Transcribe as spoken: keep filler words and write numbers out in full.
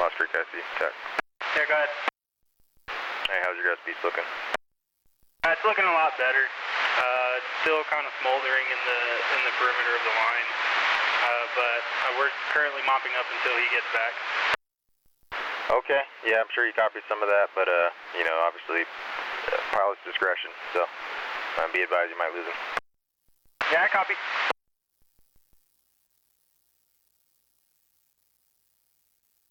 Lost Creek I C, check. Yeah, go ahead. Hey, how's your guys' beats looking? Uh, it's looking a lot better. Uh, it's still kind of smoldering in the in the perimeter of the line, uh, but uh, we're currently mopping up until he gets back. Okay, yeah, I'm sure you copied some of that, but, uh, you know, obviously, uh, pilot's discretion, so um, be advised you might lose him. Yeah, I copy.